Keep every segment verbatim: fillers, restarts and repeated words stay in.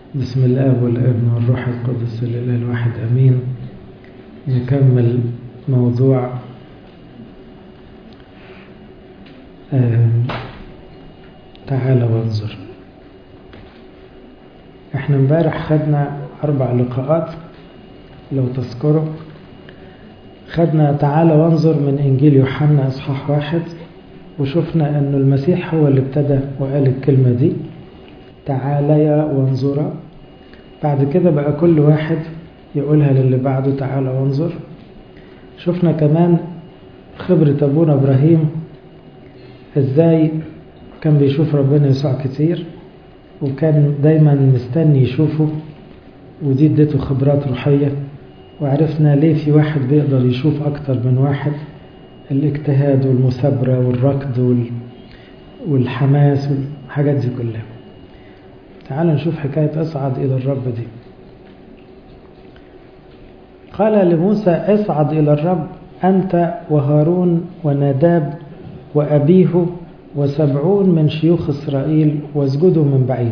بسم الله والابن والروح القدس الإله الواحد أمين. نكمل موضوع تعال وانظر. احنا امبارح خدنا أربع لقاءات لو تذكروا. خدنا تعال وانظر من إنجيل يوحنا إصحاح واحد، وشفنا أنه المسيح هو اللي ابتدى وقال الكلمة دي تعالى وانظر. بعد كده بقى كل واحد يقولها للي بعده تعالى وانظر. شفنا كمان خبرة أبونا إبراهيم ازاي كان بيشوف ربنا يسوع كتير وكان دايما مستني يشوفه، ودي ادته خبرات روحية. وعرفنا ليه في واحد بيقدر يشوف أكتر من واحد، الاجتهاد والمثابرة والركض والحماس والحاجات دي كلها. تعالوا نشوف حكاية اصعد إلى الرب دي. قال لموسى اصعد إلى الرب أنت وهارون وناداب وأبيه وسبعون من شيوخ إسرائيل واسجدوا من بعيد.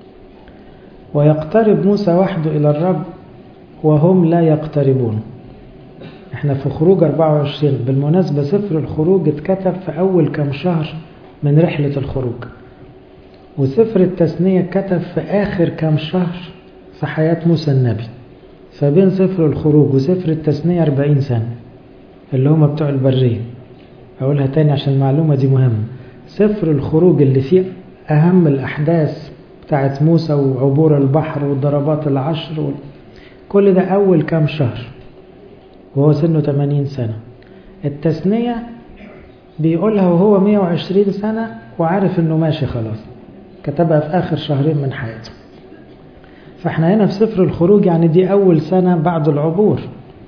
ويقترب موسى وحده إلى الرب وهم لا يقتربون. احنا في خروج أربعة وعشرين. بالمناسبة سفر الخروج اتكتب في أول كم شهر من رحلة الخروج، وسفر التثنية كتب في آخر كم شهر في حياة موسى النبي. فبين سفر الخروج وسفر التثنية أربعين سنة اللي هم بتوع البرية. أقولها تاني عشان المعلومة دي مهمة. سفر الخروج اللي فيه أهم الأحداث بتاعت موسى وعبور البحر والضربات العشر، كل ده أول كم شهر وهو سنه ثمانين سنة. التثنية بيقولها وهو مئة وعشرين سنة وعارف انه ماشي خلاص، كتبها في آخر شهرين من حياته. فاحنا هنا في سفر الخروج يعني دي أول سنة بعد العبور.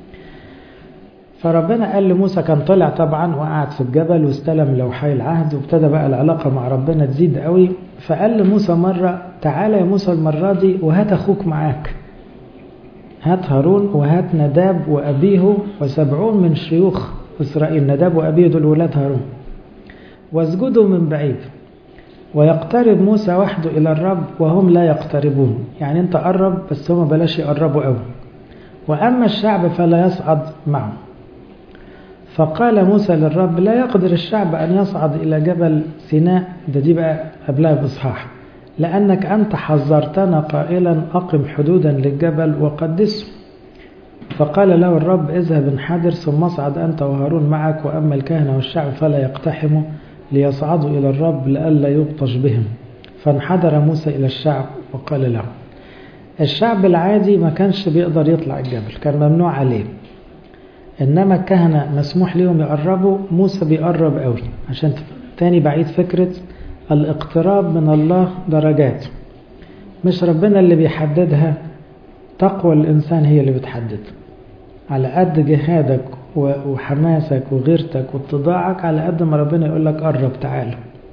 فربنا قال لموسى، كان طلع طبعا وقعد في الجبل واستلم لوحي العهد وابتدى بقى العلاقة مع ربنا تزيد قوي. فقال لموسى مرة تعالى يا موسى المرة دي وهات أخوك معاك، هات هارون وهات نداب وأبيه وسبعون من شيوخ إسرائيل. نداب وأبيه دول ولاد هارون. واسجدوا من بعيد. ويقترب موسى وحده إلى الرب وهم لا يقتربون. يعني انت قرب بس هم بلاش يقربوا قوي. وأما الشعب فلا يصعد معه. فقال موسى للرب لا يقدر الشعب أن يصعد إلى جبل سيناء. ده دي بقى قبلها بإصحاح. لأنك أنت حذرتنا قائلا أقم حدودا للجبل وقدسه. فقال له الرب اذهب انحدر ثم اصعد أنت وهارون معك، وأما الكهنة والشعب فلا يقتحموا ليصعدوا إلى الرب لئلا يبطش بهم. فانحدر موسى إلى الشعب وقال له. الشعب العادي ما كانش بيقدر يطلع الجبل، كان ممنوع عليه. إنما الكهنة مسموح لهم يقربوا. موسى بيقرب قوي عشان تاني بعيد فكرة الاقتراب من الله درجات، مش ربنا اللي بيحددها، تقوى الإنسان هي اللي بتحدد. على قد جهادك وحماسك وغيرتك واتضاعك على قد ما ربنا يقول لك قرب تعال.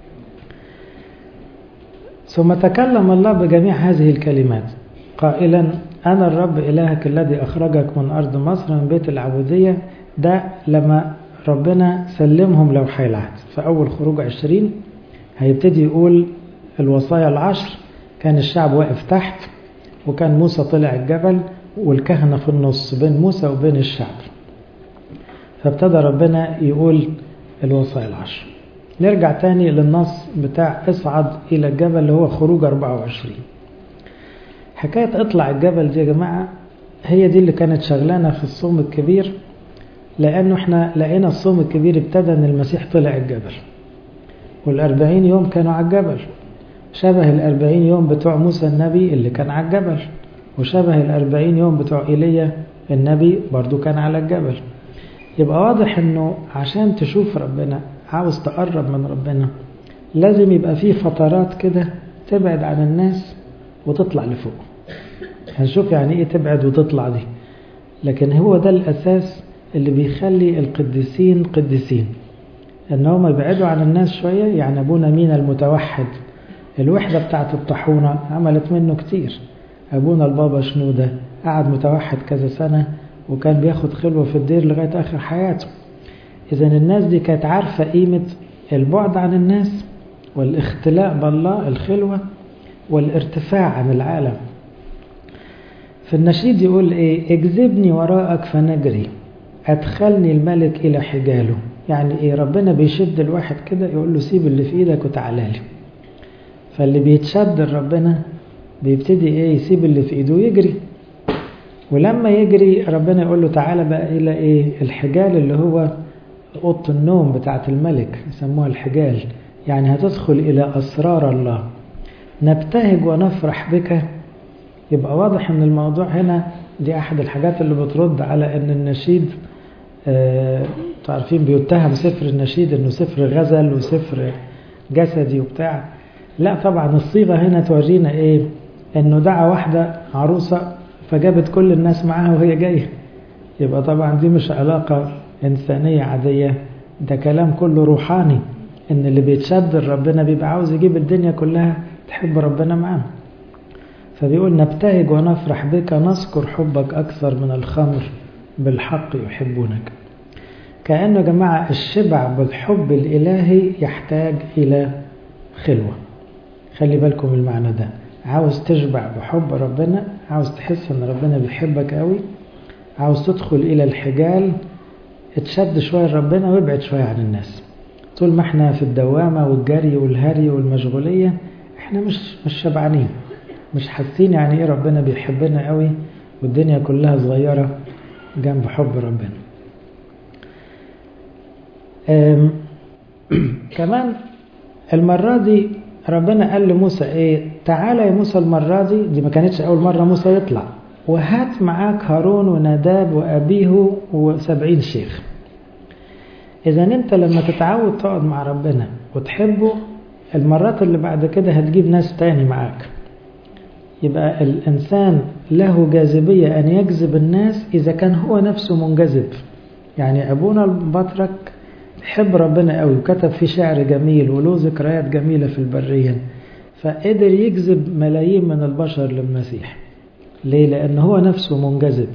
ثم تكلم الله بجميع هذه الكلمات قائلا أنا الرب إلهك الذي أخرجك من أرض مصر من بيت العبودية. ده لما ربنا سلمهم لوحي العهد في أول خروج عشرين هيبتدي يقول الوصايا العشر. كان الشعب واقف تحت وكان موسى طلع الجبل والكهنة في النص بين موسى وبين الشعب. فابتدى ربنا يقول الوصايا العشر. نرجع تاني للنص بتاع اصعد إلى الجبل اللي هو خروج أربعة وعشرين. حكاية اطلع الجبل دي يا جماعة هي دي اللي كانت شغلانة في الصوم الكبير، لأنه احنا لقينا الصوم الكبير ابتدى ان المسيح طلع الجبل، والأربعين يوم كانوا على الجبل، شبه الأربعين يوم بتوع موسى النبي اللي كان على الجبل، وشبه الأربعين يوم بتوع إيليا النبي برضو كان على الجبل. يبقى واضح انه عشان تشوف ربنا، عاوز تقرب من ربنا، لازم يبقى فيه فترات كده تبعد عن الناس وتطلع لفوق. هنشوف يعني ايه تبعد وتطلع دي، لكن هو ده الأساس اللي بيخلي القديسين قديسين، ان هم يبعدوا عن الناس شوية. يعني ابونا مينا المتوحد الوحدة بتاعت الطحونة عملت منه كتير. ابونا البابا شنودة قعد متوحد كذا سنة وكان بياخد خلوة في الدير لغاية آخر حياته. إذن الناس دي كانت عارفة قيمة البعد عن الناس والاختلاء بالله، الخلوة والارتفاع عن العالم. في النشيد يقول ايه؟ اجذبني وراءك فنجري، ادخلني الملك الى حجاله. يعني ايه؟ ربنا بيشد الواحد كده يقول له سيب اللي في ايدك وتعالى لي. فاللي بيتشد ربنا بيبتدي ايه؟ يسيب اللي في ايده ويجري. ولما يجري ربنا يقول له تعالى بقى الى ايه؟ الحجال، اللي هو اوضه النوم بتاعه الملك، يسموها الحجال. يعني هتدخل الى اسرار الله. نبتهج ونفرح بك. يبقى واضح ان الموضوع هنا دي احد الحاجات اللي بترد على ان النشيد آه تعرفين بيتهم سفر النشيد انه سفر غزل وسفر جسدي وبتاع. لا طبعا، الصيغة هنا تورينا ايه؟ انه دعا واحدة عروسة فجابت كل الناس معاها وهي جاية. يبقى طبعا دي مش علاقة انسانية عادية، ده كلام كله روحاني، ان اللي بيتشد ربنا بيبقى عاوز يجيب الدنيا كلها تحب ربنا معاه. فبيقول نبتهج ونفرح بك، نذكر حبك أكثر من الخمر، بالحق يحبونك. كأنه يا جماعة الشبع بالحب الإلهي يحتاج إلى خلوة. خلي بالكم المعنى ده. عاوز تشبع بحب ربنا، عاوز تحس ان ربنا بيحبك قوي، عاوز تدخل إلى الحجال، اتشد شوية ربنا وابعد شوية عن الناس. طول ما احنا في الدوامة والجري والهري والمشغولية احنا مش مش شبعانين، مش حاسين يعني ايه ربنا بيحبنا قوي، والدنيا كلها صغيرة جنب حب ربنا. كمان المرة دي ربنا قال لموسى ايه؟ تعالى يا موسى المرة دي، دي ما كانتش اول مرة موسى يطلع، وهات معاك هارون وناداب وابيه وسبعين شيخ. اذا انت لما تتعود تقعد مع ربنا وتحبه، المرات اللي بعد كده هتجيب ناس تاني معاك. يبقى الإنسان له جاذبية أن يجذب الناس إذا كان هو نفسه منجذب. يعني أبونا البطرك حب ربنا قوي وكتب فيه شعر جميل وله ذكريات جميلة في البرية، فقدر يجذب ملايين من البشر للمسيح. ليه؟ لأن هو نفسه منجذب.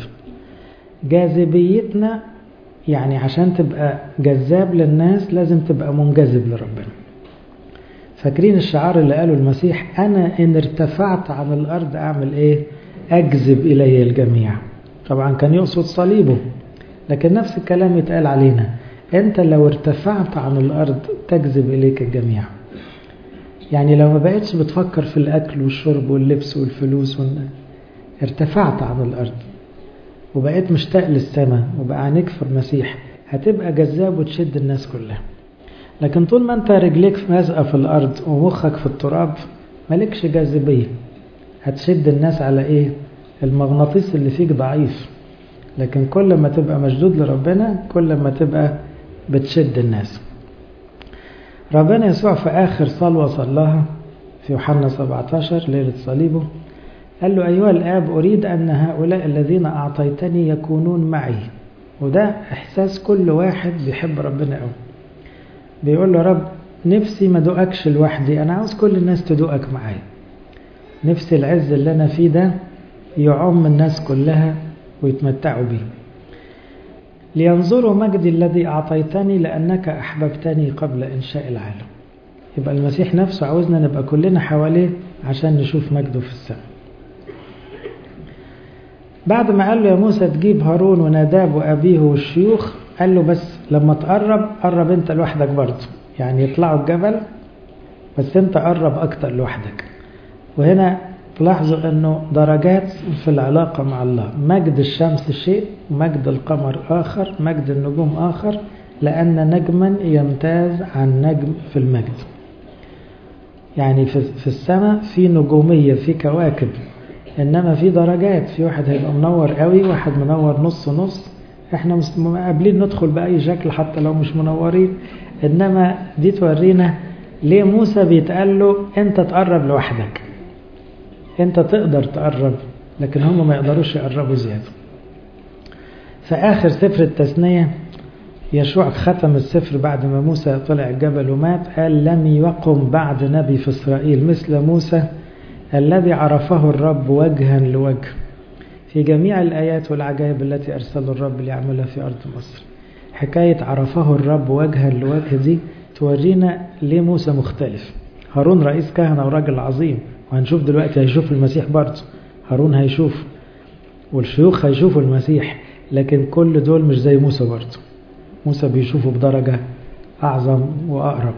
جاذبيتنا يعني عشان تبقى جذاب للناس لازم تبقى منجذب لربنا. فاكرين الشعار اللي قاله المسيح؟ أنا إن ارتفعت عن الأرض أعمل إيه؟ أجذب إلي الجميع. طبعا كان يقصد صليبه، لكن نفس الكلام يتقال علينا. أنت لو ارتفعت عن الأرض تجذب إليك الجميع. يعني لو ما بقيتش بتفكر في الأكل والشرب واللبس والفلوس والن... ارتفعت عن الأرض وبقيت مشتاق للسماء وبقى عينيك في المسيح، هتبقى جذاب وتشد الناس كلها. لكن طول ما انت رجليك مازقه في الارض ومخك في التراب مالكش جاذبيه. هتشد الناس على ايه؟ المغناطيس اللي فيك ضعيف. لكن كل ما تبقى مشدود لربنا كل ما تبقى بتشد الناس. ربنا يسوع في اخر صلوه صلاها في يوحنا سبعة عشر ليله صليبه قال له ايها الاب اريد ان هؤلاء الذين اعطيتني يكونون معي. وده احساس كل واحد بيحب ربنا قوي. بيقول له رب نفسي ما دوقكش لوحدي، أنا عاوز كل الناس تدوقك معايا. نفسي العز اللي أنا فيه ده يعم الناس كلها ويتمتعوا بيه. لينظروا مجدي الذي أعطيتني لأنك أحببتني قبل إنشاء العالم. يبقى المسيح نفسه عاوزنا نبقى كلنا حواليه عشان نشوف مجده في السماء. بعد ما قال له يا موسى تجيب هارون وناداب وأبيه والشيوخ، قال له بس لما تقرب قرب انت لوحدك برضه. يعني يطلعوا الجبل بس انت قرب اكتر لوحدك. وهنا تلاحظوا انه درجات في العلاقة مع الله. مجد الشمس شيء، مجد القمر آخر، مجد النجوم آخر، لأن نجما يمتاز عن نجم في المجد. يعني في السماء في نجومية، في كواكب، إنما في درجات. في واحد هيبقى منور قوي، واحد منور نص نص. احنا قابلين ندخل بأي شكل حتى لو مش منورين. إنما دي تورينا ليه موسى بيتقال له انت تقرب لوحدك، انت تقدر تقرب، لكن هم ما يقدروش يقربوا زيادة. في آخر سفر التثنية يشوع ختم السفر بعد ما موسى طلع الجبل ومات، قال لم يقم بعد نبي في إسرائيل مثل موسى الذي عرفه الرب وجها لوجه في جميع الآيات والعجائب التي أرسل الرب ليعملها في أرض مصر. حكاية عرفه الرب وجها لوجه دي تورينا ليه موسى مختلف. هارون رئيس كهنة وراجل عظيم، وهنشوف دلوقتي هيشوف المسيح برضه. هارون هيشوف، والشيوخ هيشوفوا المسيح، لكن كل دول مش زي موسى برضه. موسى بيشوفوا بدرجة أعظم وأقرب.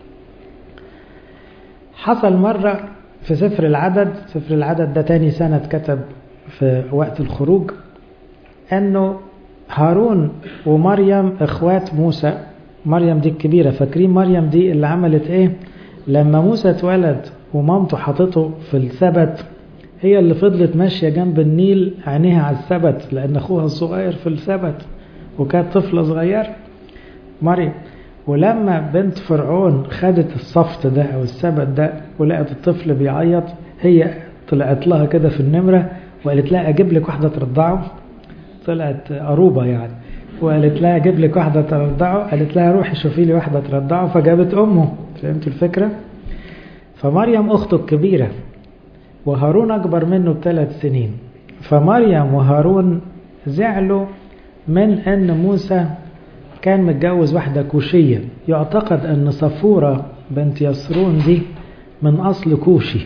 حصل مرة في سفر العدد، سفر العدد ده تاني سنة كتب في وقت الخروج، أنه هارون ومريم إخوات موسى. مريم دي الكبيرة، فاكرين مريم دي اللي عملت إيه لما موسى اتولد ومامته حطته في السبت؟ هي اللي فضلت ماشية جنب النيل عينيها على السبت، لأن أخوها الصغير في السبت وكانت طفلة صغير مريم. ولما بنت فرعون خدت الصفت ده أو السبت ده ولقت الطفل بيعيط، هي طلعت لها كده في النمرة وقالت لها أجيب لك واحدة ترضعه. طلعت قروبة يعني، وقالت لها أجيب لك واحدة ترضعه. قالت لها روحي شوفي لي واحدة ترضعه، فجابت أمه. فهمتوا الفكرة؟ فمريم أخته الكبيرة وهارون أكبر منه بثلاث سنين. فمريم وهارون زعلوا من أن موسى كان متجوز واحدة كوشية. يعتقد أن صفورة بنت يسرون دي من أصل كوشي.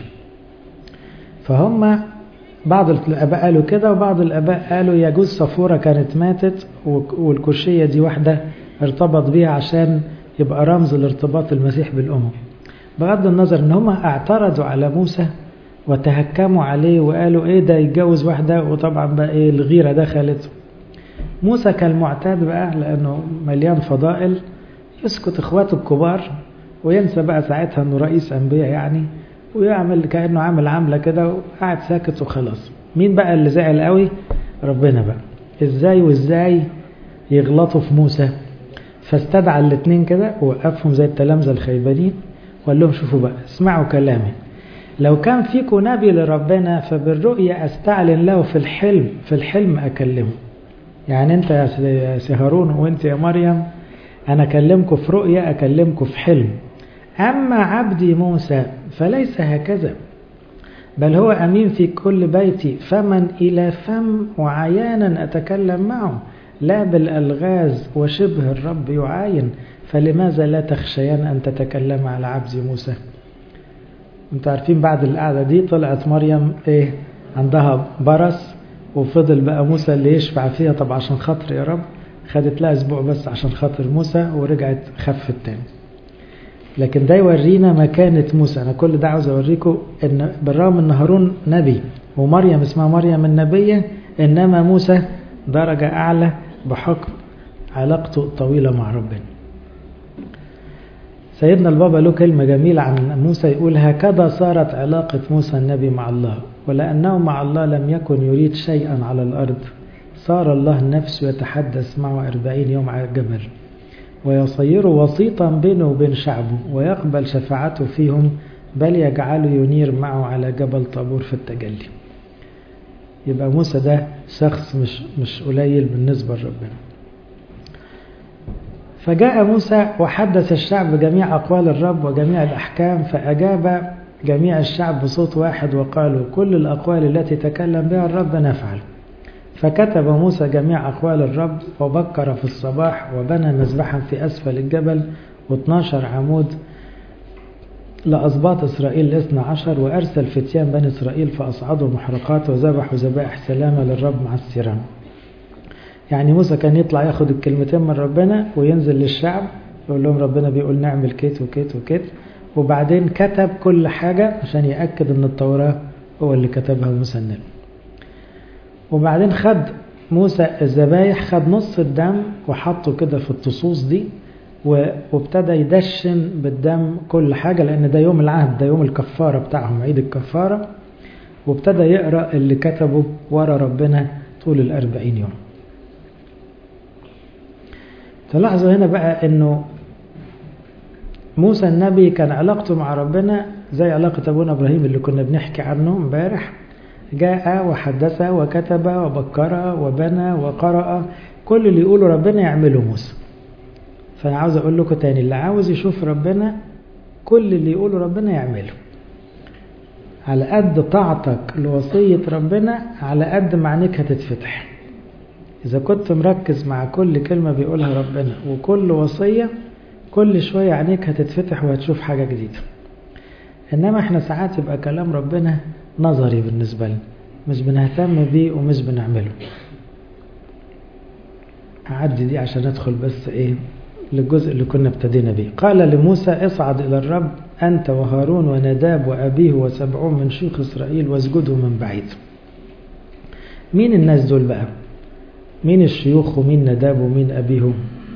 فهم بعض الآباء قالوا كده، وبعض الآباء قالوا يجوز صفورة كانت ماتت والكوشية دي واحدة ارتبط بيها عشان يبقى رمز الارتباط المسيح بالأمم. بغض النظر ان هم اعترضوا على موسى وتهكموا عليه وقالوا ايه ده يتجوز واحدة، وطبعا بقى ايه الغيرة دخلت. موسى كالمعتاد بقى لانه مليان فضائل يسكت اخواته الكبار وينسى بقى ساعتها انه رئيس انبياء يعني، ويعمل كأنه عامل عاملة كده وقاعد ساكت وخلاص. مين بقى اللي زعل قوي؟ ربنا بقى. ازاي وازاي يغلطوا في موسى؟ فاستدعى الاتنين كده ووقفهم زي التلامذة الخيبانين وقال لهم شوفوا بقى، اسمعوا كلامي. لو كان فيكم نبي لربنا فبالرؤية استعلن له في الحلم، في الحلم اكلمه. يعني انت يا سي هارون وانت يا مريم انا اكلمكم في رؤية، اكلمكم في حلم. اما عبدي موسى فليس هكذا، بل هو امين في كل بيتي، فمن الى فم وعيانا اتكلم معه، لا بالالغاز وشبه الرب يعاين. فلماذا لا تخشيان أن تتكلم على عبد موسى؟ انتوا عارفين بعد القعدة دي طلعت مريم ايه عندها برص، وفضل بقى موسى اللي يشفع فيها. طب عشان خاطر يا رب خدت لها اسبوع بس عشان خاطر موسى ورجعت خفت تاني. لكن ده يورينا مكانة موسى. انا كل ده عاوز اوريكم ان بالرغم ان هارون نبي ومريم اسمها مريم النبية، انما موسى درجة اعلى بحكم علاقته الطويلة مع ربنا. سيدنا البابا له كلمة جميلة عن موسى يقول هكذا صارت علاقة موسى النبي مع الله، ولأنه مع الله لم يكن يريد شيئا على الأرض، صار الله نفسه يتحدث معه أربعين يوم على الجبل ويصيره وسيطا بينه وبين شعبه ويقبل شفاعته فيهم، بل يجعله ينير معه على جبل طابور في التجلي. يبقى موسى ده شخص مش, مش قليل بالنسبة لربنا. فجاء موسى وحدث الشعب جميع أقوال الرب وجميع الأحكام، فأجاب جميع الشعب بصوت واحد وقالوا كل الأقوال التي تكلم بها الرب نفعل. فكتب موسى جميع أقوال الرب وبكر في الصباح وبنى مذبحا في أسفل الجبل واثناشر عمود لأسباط إسرائيل الاثنى عشر، وأرسل فتيان بني إسرائيل فأصعدوا محرقات وذبحوا ذبائح سلامة للرب مع السيران. يعني موسى كان يطلع ياخد الكلمتين من ربنا وينزل للشعب يقول لهم ربنا بيقول نعمل كيت وكيت وكيت، وبعدين كتب كل حاجة عشان يأكد ان التوراة هو اللي كتبها موسى النبي. وبعدين خد موسى الذبايح، خد نص الدم وحطه كده في الطصوص دي وابتدى يدشن بالدم كل حاجة، لأن ده يوم العهد، ده يوم الكفارة بتاعهم، عيد الكفارة. وابتدى يقرأ اللي كتبه ورا ربنا طول الأربعين يوم. تلاحظوا هنا بقى انه موسى النبي كان علاقته مع ربنا زي علاقة ابونا ابراهيم اللي كنا بنحكي عنه امبارح. جاء وحدث وكتب وبكر وبنى وقرأ، كل اللي يقوله ربنا يعمله موسى. فانا عاوز اقول لكم تاني، اللي عاوز يشوف ربنا كل اللي يقوله ربنا يعمله. على قد طاعتك لوصية ربنا على قد ما عينيك هتتفتح. إذا كنت مركز مع كل كلمة بيقولها ربنا وكل وصية، كل شوية عينيك هتتفتح وهتشوف حاجة جديدة. إنما إحنا ساعات يبقى كلام ربنا نظري بالنسبة لنا، مش بنهتم بيه ومش بنعمله. هعدي دي عشان ادخل بس ايه للجزء اللي كنا ابتدينا بيه. قال لموسى اصعد الى الرب انت وهارون ونداب وابيه وسبعون من شيوخ اسرائيل واسجدوا من بعيد. مين الناس دول بقى؟ مين الشيوخ ومين نداب ومين ابيهم؟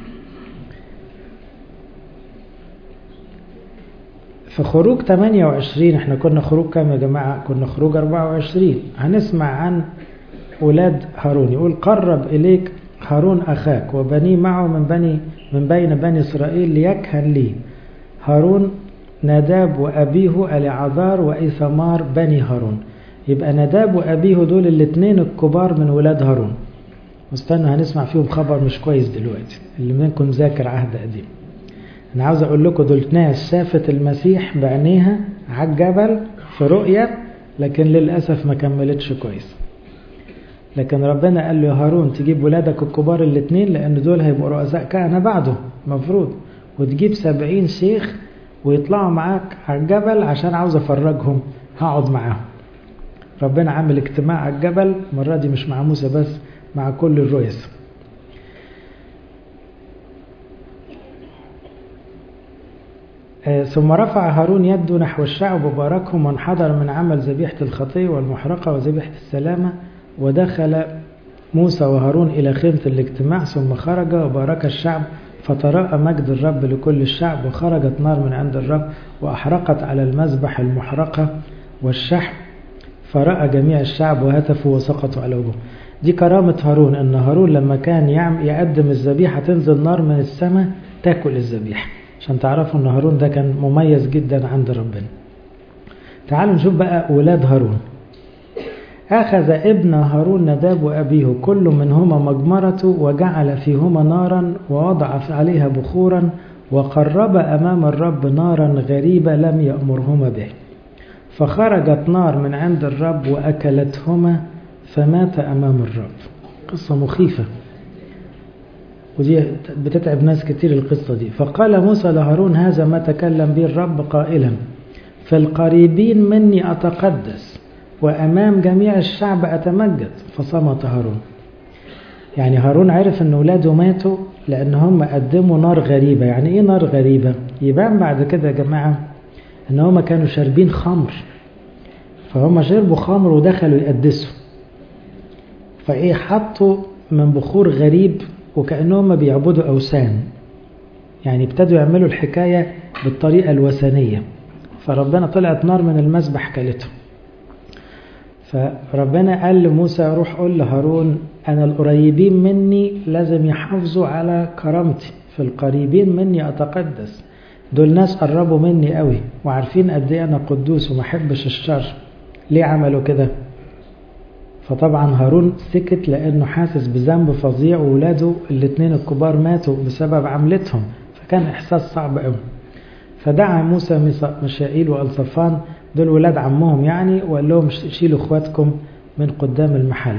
في خروج ثمانية وعشرين، احنا كنا خروج كام يا جماعة؟ كنا خروج أربعة وعشرين. هنسمع عن أولاد هارون. يقول قرب إليك هارون أخاك وبني معه من بني من بين بني إسرائيل ليكهن لي. هارون نداب وأبيه العذار وإيثمار بني هارون. يبقى نداب وأبيه دول الاثنين الكبار من ولاد هارون. واستنى هنسمع فيهم خبر مش كويس دلوقتي، اللي منكم ذاكر عهد قديم. أنا عاوز أقول لكم دول ناس شافت المسيح بعينيها على الجبل في رؤية، لكن للأسف ما كملتش كويس. لكن ربنا قال له يا هارون تجيب ولادك الكبار الاثنين، لأن دول هيبقوا رؤساء كهنة بعده مفروض، وتجيب سبعين شيخ ويطلعوا معاك على الجبل عشان عاوز أفرجهم، هقعد معاهم. ربنا عامل اجتماع على الجبل، المرة دي مش مع موسى بس، مع كل الرؤساء. ثم رفع هارون يده نحو الشعب وباركهم وانحدر من عمل ذبيحة الخطية والمحرقة وذبيحة السلامة. ودخل موسى وهارون إلى خيمة الاجتماع ثم خرج وبارك الشعب، فتراءى مجد الرب لكل الشعب، وخرجت نار من عند الرب وأحرقت على المذبح المحرقة والشحم، فرأى جميع الشعب وهتفوا وسقطوا على وجوههم. دي كرامة هارون، أن هارون لما كان يقدم الذبيحة تنزل نار من السماء تاكل الذبيحة، عشان تعرفوا أن هارون ده كان مميز جدا عند ربنا. تعالوا نشوف بقى أولاد هارون. أخذ ابن هارون نداب وأبيه كل منهما مجمرة وجعل فيهما نارا ووضع عليها بخورا وقرب أمام الرب نارا غريبة لم يأمرهما به، فخرجت نار من عند الرب وأكلتهما فمات أمام الرب. قصة مخيفة ودي بتتعب ناس كتير القصة دي. فقال موسى لهارون هذا ما تكلم به الرب قائلا في القريبين مني أتقدس وأمام جميع الشعب أتمجد. فصمت هارون. يعني هارون عرف أن أولاده ماتوا لأن هم قدموا نار غريبة. يعني إيه نار غريبة؟ يبان بعد كده يا جماعة أن هم كانوا شاربين خمر، فهم شربوا خمر ودخلوا يقدسوا، فإيه حطوا من بخور غريب وكأنهم بيعبدوا أوثان. يعني ابتدوا يعملوا الحكاية بالطريقة الوثنية، فربنا طلعت نار من المذبح كلته. فربنا قال لموسى روح قول لهارون أنا القريبين مني لازم يحافظوا على كرامتي، في القريبين مني أتقدس. دول ناس قربوا مني قوي وعارفين قد ايه أنا قدوس وما حبش الشر. ليه عملوا كده؟ فطبعا هارون سكت لأنه حاسس بذنب فظيع، وولاده الاثنين الكبار ماتوا بسبب عملتهم، فكان إحساس صعب قوي. فدعا موسى مشائيل وألصفان، دول ولاد عمهم يعني، وقال لهم شيلوا اخواتكم من قدام المحل.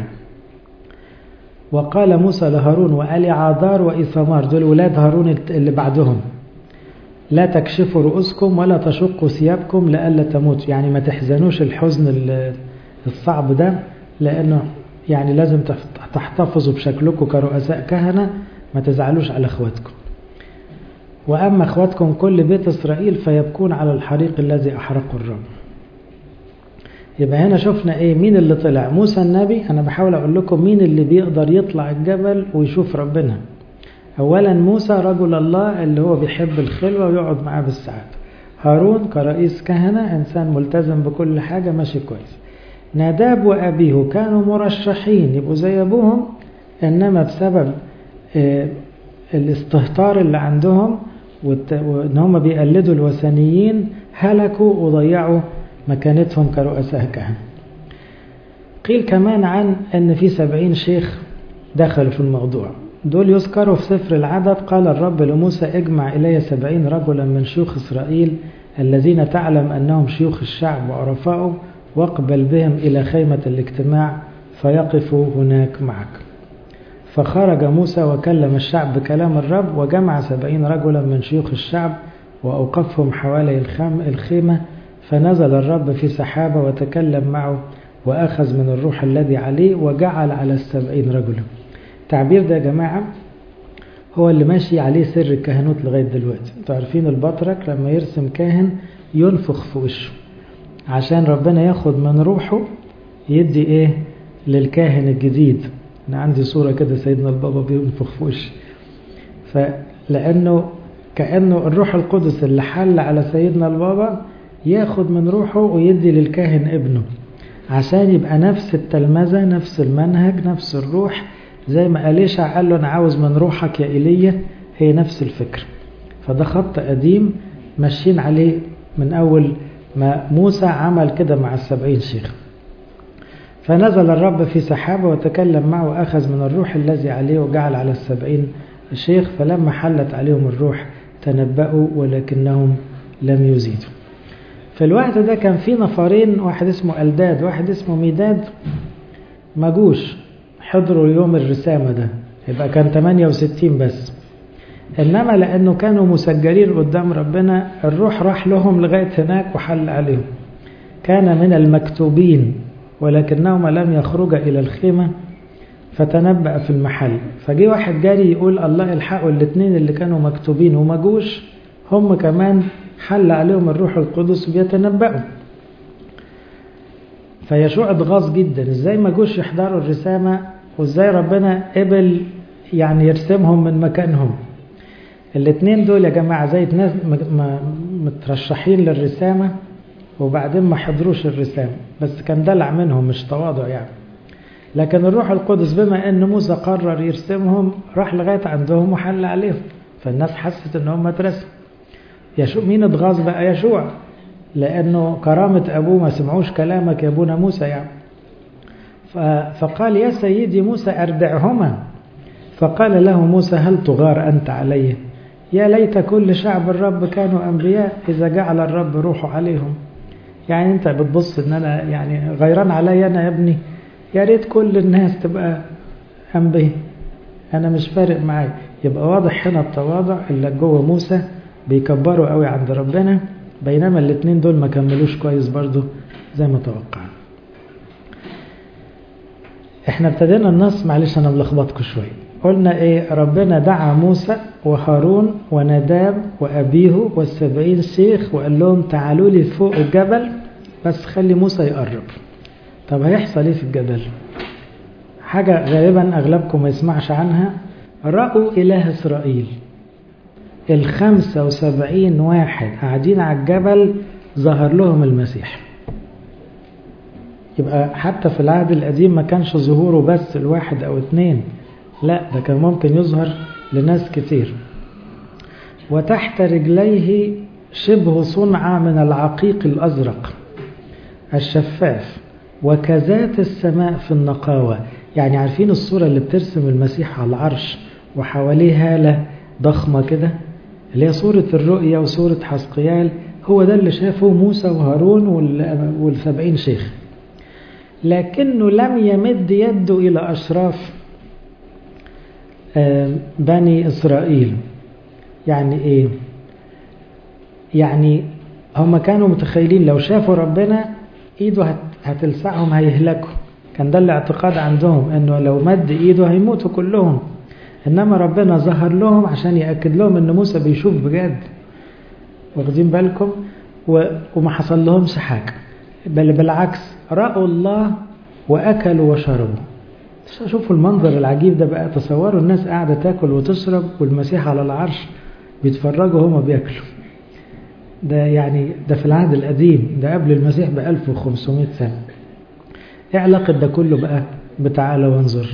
وقال موسى لهارون وألعاذار وإيثمار، دول ولاد هارون اللي بعدهم، لا تكشفوا رؤوسكم ولا تشقوا ثيابكم لئلا تموت. يعني ما تحزنوش الحزن الصعب ده، لأنه يعني لازم تحتفظوا بشكلكم كرؤساء كهنة، ما تزعلوش على اخواتكم. وأما اخواتكم كل بيت إسرائيل فيبكون على الحريق الذي أحرقه الرب. يبقى هنا شفنا ايه؟ مين اللي طلع؟ موسى النبي. أنا بحاول أقول لكم مين اللي بيقدر يطلع الجبل ويشوف ربنا. أولا موسى رجل الله اللي هو بيحب الخلوة ويقعد معاه بالساعات. هارون كرئيس كهنة إنسان ملتزم بكل حاجة ماشي كويس. نداب وأبيه كانوا مرشحين يبقوا زي أبوهم، إنما بسبب الاستهتار اللي عندهم وإن هم بيقلدوا الوثنيين هلكوا وضيعوا مكانتهم كرؤساء كهنة. قيل كمان عن أن في سبعين شيخ دخلوا في الموضوع. دول يذكروا في سفر العدد. قال الرب لموسى اجمع إلي سبعين رجلا من شيوخ إسرائيل الذين تعلم أنهم شيوخ الشعب وعرفاؤه، واقبل بهم إلى خيمة الاجتماع فيقفوا هناك معك. فخرج موسى وكلم الشعب بكلام الرب، وجمع سبعين رجلا من شيوخ الشعب وأوقفهم حوالي الخيمة، فنزل الرب في سحابة وتكلم معه وأخذ من الروح الذي عليه وجعل على السبعين رجلا. التعبير ده يا جماعة هو اللي ماشي عليه سر الكهنوت لغاية دلوقتي. انتوا عارفين البطرك لما يرسم كاهن ينفخ في وشه عشان ربنا ياخد من روحه يدي ايه للكاهن الجديد. انا عندي صورة كده سيدنا البابا بينفخ في وشه، فلأنه كأنه الروح القدس اللي حل على سيدنا البابا ياخد من روحه ويدي للكاهن ابنه عشان يبقى نفس التلمذة نفس المنهج نفس الروح. زي ما أليشع قال له أنا عاوز من روحك يا إيليا، هي نفس الفكر. فده خط قديم ماشيين عليه من أول ما موسى عمل كده مع السبعين شيخ. فنزل الرب في سحابة وتكلم معه وأخذ من الروح الذي عليه وجعل على السبعين شيخ، فلما حلت عليهم الروح تنبأوا ولكنهم لم يزيدوا. في الوقت ده كان في نفرين، واحد اسمه ألداد واحد اسمه ميداد، مجوش حضروا يوم الرسامة ده، يبقى كان ثمانية وستين بس. إنما لأنه كانوا مسجلين قدام ربنا الروح راح لهم لغاية هناك وحل عليهم. كان من المكتوبين ولكنهم لم يخرج إلى الخيمة فتنبأ في المحل. فجي واحد جاري يقول الله الحقوا الاثنين اللي كانوا مكتوبين ومجوش هم كمان حل عليهم الروح القدس بيتنبأوا. فيشوع اتغاظ جدا، ازاي مجوش يحضروا الرسامة وازاي ربنا قبل يعني يرسمهم من مكانهم. الاثنين دول يا جماعة زي ناس مترشحين للرسامة وبعدين ما حضروش الرسامة، بس كان دلع منهم مش تواضع يعني. لكن الروح القدس بما ان موسى قرر يرسمهم راح لغاية عندهم وحل عليهم، فالناس حست ان هم اترسم. يشوع مين اتغاظ بقى؟ يشوع، لانه كرامة ابوه ما سمعوش كلامك يا ابونا موسى يعني. فقال يا سيدي موسى اردعهما. فقال له موسى هل تغار انت علي؟ يا ليت كل شعب الرب كانوا انبياء اذا جعل الرب روحه عليهم. يعني انت بتبص ان انا يعني غيران علي انا يا ابني؟ يا ريت كل الناس تبقى انبياء، انا مش فارق معايا. يبقى واضح هنا التواضع اللي جوه موسى بيكبروا قوي عند ربنا، بينما الاثنين دول ما كملوش كويس برضو زي ما توقعنا. احنا ابتدينا النص، معلش انا ملخبطكم شويه. قلنا ايه؟ ربنا دعا موسى وهارون ونداب وابيه والسبعين شيخ وقال لهم تعالوا لي فوق الجبل بس خلي موسى يقرب. طب هيحصل ايه في الجبل؟ حاجة غالبا اغلبكم ما يسمعش عنها. رأوا اله اسرائيل الخمسة وسبعين واحد قاعدين على الجبل ظهر لهم المسيح. يبقى حتى في العهد القديم ما كانش ظهوره بس الواحد او اتنين، لا ده كان ممكن يظهر لناس كتير. وتحت رجليه شبه صنعة من العقيق الأزرق الشفاف وكذات السماء في النقاوة. يعني عارفين الصورة اللي بترسم المسيح على العرش وحواليه هالة ضخمة كده اللي هي صورة الرؤية وصورة حسقيال؟ هو ده اللي شافه موسى وهارون والسبعين شيخ. لكنه لم يمد يده إلى أشراف بني إسرائيل. يعني إيه؟ يعني هم كانوا متخيلين لو شافوا ربنا إيده هتلسعهم هيهلكوا. كان ده الاعتقاد عندهم انه لو مد إيده هيموتوا كلهم. إنما ربنا ظهر لهم عشان يأكد لهم ان موسى بيشوف بجد. واخدين بالكم؟ وما حصل لهمش حاجة، بل بالعكس رأوا الله وأكلوا وشربوا. شوفوا المنظر العجيب ده بقى. تصوروا الناس قاعدة تاكل وتشرب والمسيح على العرش بيتفرجوا هما بياكلوا. ده يعني ده في العهد القديم، ده قبل المسيح ب ألف وخمسمائة سنة. ايه علاقة ده كله بقى بتعالى وانظر؟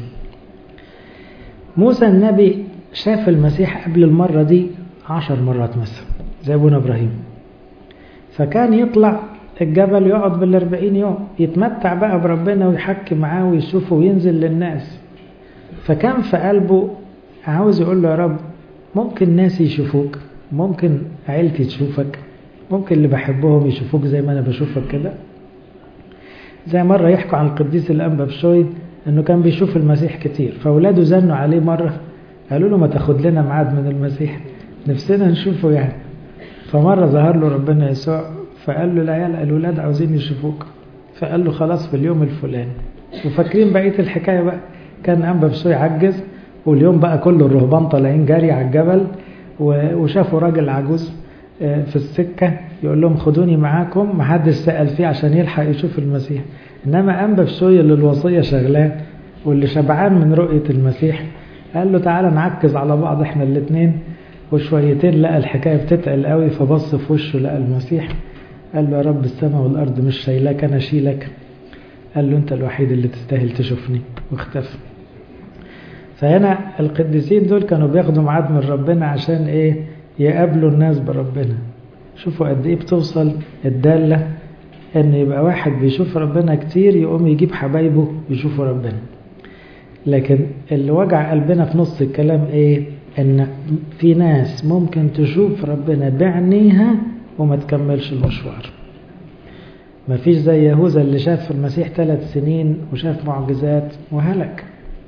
موسى النبي شاف المسيح قبل المرة دي عشر مرات مثلا زي ابونا ابراهيم. فكان يطلع الجبل يقعد بالاربعين يوم يتمتع بقى بربنا ويحكي معاه ويشوفه وينزل للناس. فكان في قلبه عاوز يقول له يا رب ممكن ناس يشوفوك، ممكن عيلتي تشوفك، ممكن اللي بحبهم يشوفوك زي ما انا بشوفك كده. زي مرة يحكوا عن القديس الأنبا بشوي انه كان بيشوف المسيح كتير، فأولاده زنوا عليه مرة قالوا له ما تاخد لنا ميعاد من المسيح نفسنا نشوفه يعني. فمرة ظهر له ربنا يسوع فقال له لا يا الأولاد عاوزين يشوفوك. فقال له خلاص في اليوم الفلاني. وفاكرين بقية الحكاية بقى، كان أنبا بشوي عجز، واليوم بقى كله الرهبان طالعين جاري على الجبل، وشافوا راجل عجوز في السكة يقول لهم خدوني معاكم، محدش سأل فيه عشان يلحق يشوف المسيح. إنما أنبا بشوي اللي الوصية شغلاه واللي شبعان من رؤية المسيح قال له تعالى نعكز على بعض احنا الاتنين. وشويتين لقى الحكاية بتتقل قوي، فبص في وشه لقى المسيح، قال له يا رب السماء والأرض مش شايلك، أنا شيلك. قال له أنت الوحيد اللي تستاهل تشوفني، واختفى. فهنا القديسين دول كانوا بياخدوا ميعاد من ربنا عشان إيه؟ يقابلوا الناس بربنا. شوفوا قد إيه بتوصل الدالة إن يبقى واحد بيشوف ربنا كتير يقوم يجيب حبايبه يشوفوا ربنا. لكن اللي وجع قلبنا في نص الكلام إيه؟ إن في ناس ممكن تشوف ربنا بعينيها وما تكملش المشوار. ما فيش زي يهوذا اللي شاف في المسيح ثلاث سنين وشاف معجزات وهلك.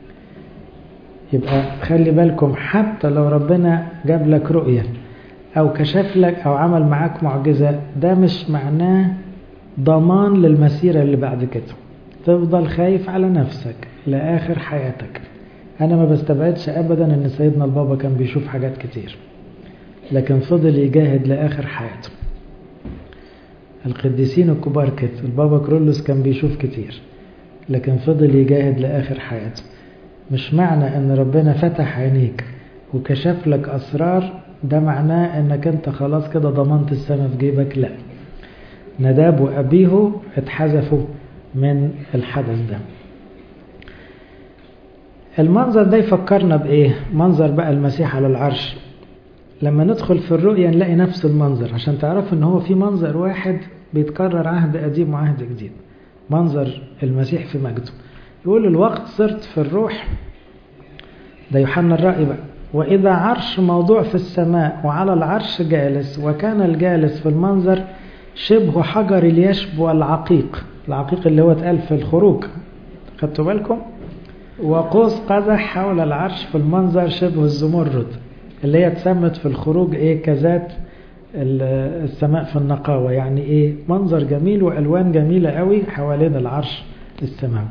يبقى خلي بالكم، حتى لو ربنا جاب لك رؤية أو كشف لك أو عمل معاك معجزة، ده مش معناه ضمان للمسيرة اللي بعد كده. تفضل خايف على نفسك لآخر حياتك. أنا ما بستبعدش أبدا أن سيدنا البابا كان بيشوف حاجات كتير، لكن فضل يجاهد لآخر حياته. القديسين الكبار كده، البابا كرولوس كان بيشوف كتير لكن فضل يجاهد لآخر حياته. مش معنى أن ربنا فتح عينيك وكشف لك أسرار ده معناه أنك أنت خلاص كده ضمنت السماء في جيبك. لا، نداب وأبيه اتحذفوا من الحدث ده. المنظر ده يفكرنا بإيه؟ منظر بقى المسيح على العرش. لما ندخل في الرؤية نلاقي نفس المنظر، عشان تعرف ان هو في منظر واحد بيتكرر عهد قديم وعهد جديد. منظر المسيح في مجده. يقول الوقت صرت في الروح، ده يوحنا الرأي بقى، وإذا عرش موضوع في السماء وعلى العرش جالس، وكان الجالس في المنظر شبه حجر اليشب العقيق. العقيق اللي هو اتقال في الخروج، خدتوا بالكم؟ وقوس قزح حول العرش في المنظر شبه الزمرد، اللي هي اتسمت في الخروج ايه؟ كذات السماء في النقاوة. يعني ايه؟ منظر جميل والوان جميلة قوي حوالين العرش السماوي.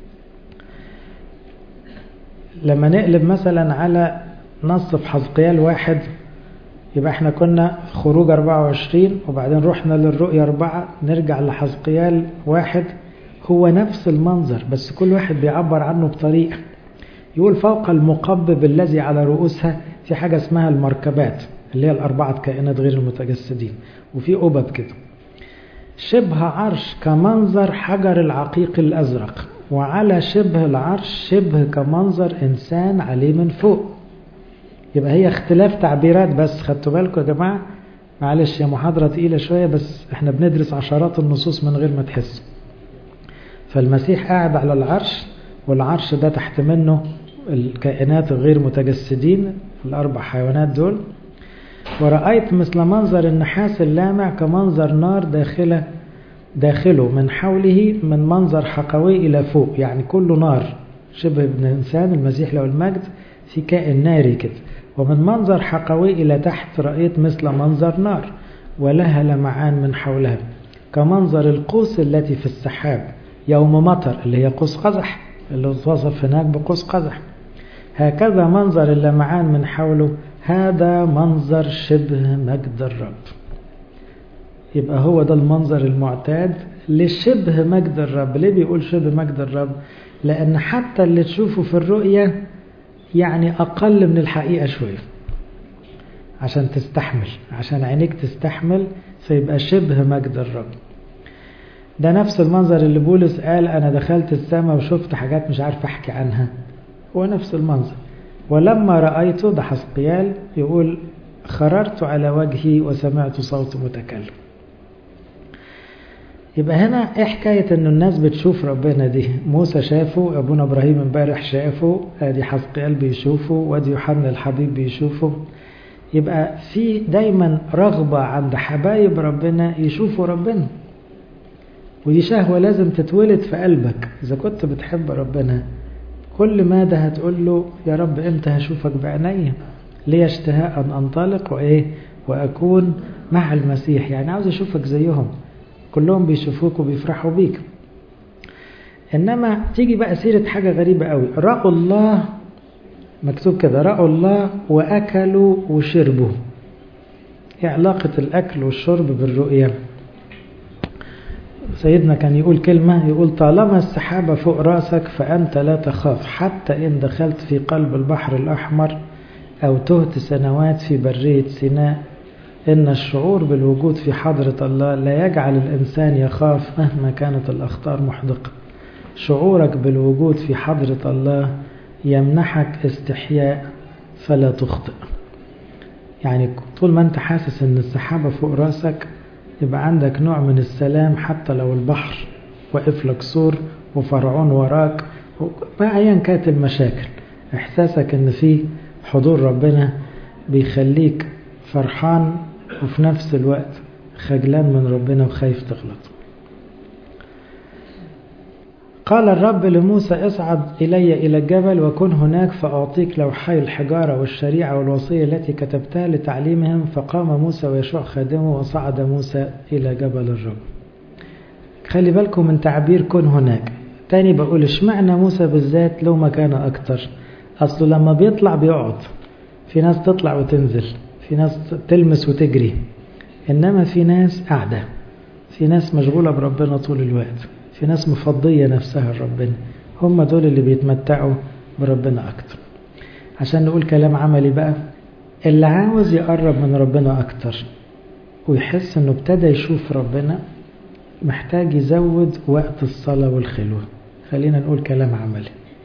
لما نقلب مثلا على نص في حزقيال واحد، يبقى احنا كنا في خروج أربعة وعشرين وبعدين رحنا للرؤية أربعة، نرجع لحزقيال واحد. هو نفس المنظر بس كل واحد بيعبر عنه بطريقة. يقول فوق المقبب الذي على رؤوسها في حاجة اسمها المركبات، اللي هي الأربعة كائنات غير المتجسدين، وفي أبب كده شبه عرش كمنظر حجر العقيق الأزرق، وعلى شبه العرش شبه كمنظر إنسان عليه من فوق. يبقى هي اختلاف تعبيرات بس. خدتوا بالكم يا جماعة؟ معلش يا محاضرة تقيلة شوية بس احنا بندرس عشرات النصوص من غير ما تحسوا. فالمسيح قاعد على العرش، والعرش ده تحت منه الكائنات الغير متجسدين، الأربع حيوانات دول. ورأيت مثل منظر النحاس اللامع كمنظر نار داخله داخله من حوله من منظر حقوي إلى فوق، يعني كله نار شبه ابن إنسان المسيح له المجد في كائن ناري كده. ومن منظر حقوي إلى تحت رأيت مثل منظر نار ولها لمعان من حولها كمنظر القوس التي في السحاب يوم مطر، اللي هي قوس قزح اللي وصف هناك بقوس قزح. هكذا منظر اللمعان من حوله، هذا منظر شبه مجد الرب. يبقى هو ده المنظر المعتاد لشبه مجد الرب. ليه بيقول شبه مجد الرب؟ لأن حتى اللي تشوفه في الرؤية يعني أقل من الحقيقة شوية عشان تستحمل، عشان عينيك تستحمل، فيبقى شبه مجد الرب. ده نفس المنظر اللي بولس قال أنا دخلت السماء وشفت حاجات مش عارف أحكي عنها، هو نفس المنظر. ولما رأيته، ده حزقيال يقول خررت على وجهي وسمعت صوت متكلم. يبقى هنا ايه حكاية انه الناس بتشوف ربنا دي؟ موسى شافه، ابونا ابراهيم امبارح شافه، ادي حزقيال بيشوفه، وادي يوحنا الحبيب بيشوفه. يبقى في دايما رغبة عند حبايب ربنا يشوفوا ربنا، ودي شهوة لازم تتولد في قلبك. اذا كنت بتحب ربنا كل ما ده هتقول له يا رب امتى هشوفك بعيني، ليه اشتهاء ان انطلق وايه واكون مع المسيح. يعني عاوز اشوفك زيهم، كلهم بيشوفوك وبيفرحوا بيك. إنما تيجي بقى سيرة حاجة غريبة قوي، رأوا الله، مكتوب كده رأوا الله وأكلوا وشربوا. ايه علاقة الأكل والشرب بالرؤية؟ سيدنا كان يقول كلمة، يقول طالما السحابة فوق رأسك فأنت لا تخاف حتى إن دخلت في قلب البحر الأحمر أو تهت سنوات في برية سيناء، إن الشعور بالوجود في حضرة الله لا يجعل الإنسان يخاف مهما كانت الأخطار محدقة. شعورك بالوجود في حضرة الله يمنحك استحياء فلا تخطئ. يعني طول ما أنت حاسس إن السحابة فوق رأسك يبقى عندك نوع من السلام، حتى لو البحر وقف لك سور وفرعون وراك، ما أيا كانت المشاكل، إحساسك إن في حضور ربنا بيخليك فرحان وفي نفس الوقت خجلان من ربنا وخايف تغلط. قال الرب لموسى اصعد إلي إلى الجبل وكن هناك فأعطيك لوحي الحجارة والشريعة والوصية التي كتبتها لتعليمهم. فقام موسى ويشوع خادمه وصعد موسى إلى جبل الرب. خلي بالكم من تعبير كن هناك. تاني بقول اشمعنى موسى بالذات له مكانة أكتر؟ أصله لما بيطلع بيقعد، في ناس تطلع وتنزل، في ناس تلمس وتجري، إنما في ناس قاعدة، في ناس مشغولة بربنا طول الوقت، في ناس مفضية نفسها لربنا. هم دول اللي بيتمتعوا بربنا أكتر. عشان نقول كلام عملي بقى، اللي عاوز يقرب من ربنا أكتر ويحس أنه ابتدى يشوف ربنا محتاج يزود وقت الصلاة والخلوة. خلينا نقول كلام عملي.